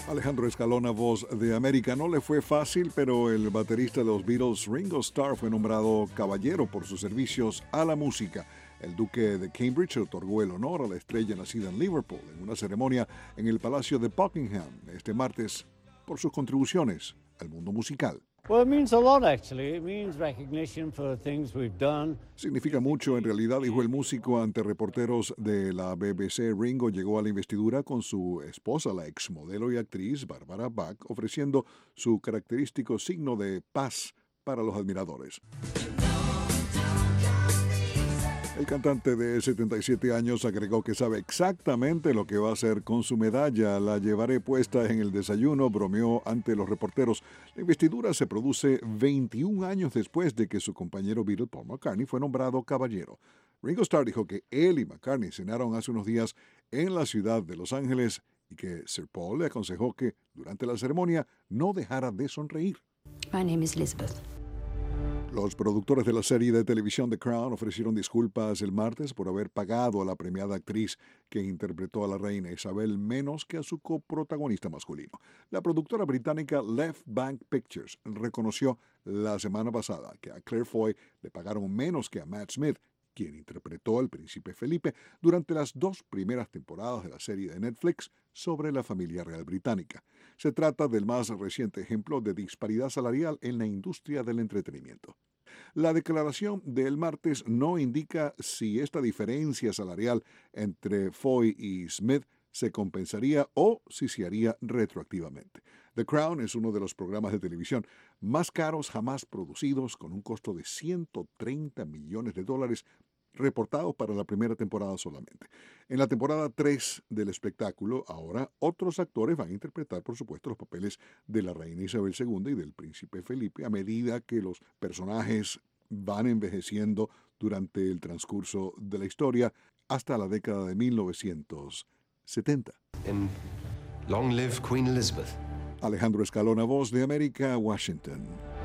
Alejandro Escalona, voz de América. No le fue fácil, pero el baterista de los Beatles, Ringo Starr, fue nombrado caballero por sus servicios a la música. El duque de Cambridge otorgó el honor a la estrella nacida en Liverpool en una ceremonia en el Palacio de Buckingham este martes por sus contribuciones al mundo musical. Well, it means a lot, actually. It means recognition for things we've done. Significa mucho, en realidad, dijo el músico ante reporteros de la BBC. Ringo llegó a la investidura con su esposa, la exmodelo y actriz Barbara Bach, ofreciendo su característico signo de paz para los admiradores. El cantante de 77 años agregó que sabe exactamente lo que va a hacer con su medalla. La llevaré puesta en el desayuno, bromeó ante los reporteros. La investidura se produce 21 años después de que su compañero Beatle, Paul McCartney, fue nombrado caballero. Ringo Starr dijo que él y McCartney cenaron hace unos días en la ciudad de Los Ángeles y que Sir Paul le aconsejó que durante la ceremonia no dejara de sonreír. My name is Elizabeth. Los productores de la serie de televisión The Crown ofrecieron disculpas el martes por haber pagado a la premiada actriz que interpretó a la reina Isabel menos que a su coprotagonista masculino. La productora británica Left Bank Pictures reconoció la semana pasada que a Claire Foy le pagaron menos que a Matt Smith, quien interpretó al príncipe Felipe durante las 2 primeras temporadas de la serie de Netflix sobre la familia real británica. Se trata del más reciente ejemplo de disparidad salarial en la industria del entretenimiento. La declaración del martes no indica si esta diferencia salarial entre Foy y Smith se compensaría o si se haría retroactivamente. The Crown es uno de los programas de televisión más caros jamás producidos, con un costo de $130 millones, reportados para la primera temporada solamente. En la temporada 3 del espectáculo, ahora otros actores van a interpretar, por supuesto, los papeles de la reina Isabel II y del príncipe Felipe a medida que los personajes van envejeciendo durante el transcurso de la historia hasta la década de 1970. And long live Queen Elizabeth. Alejandro Escalona, voz de América, Washington.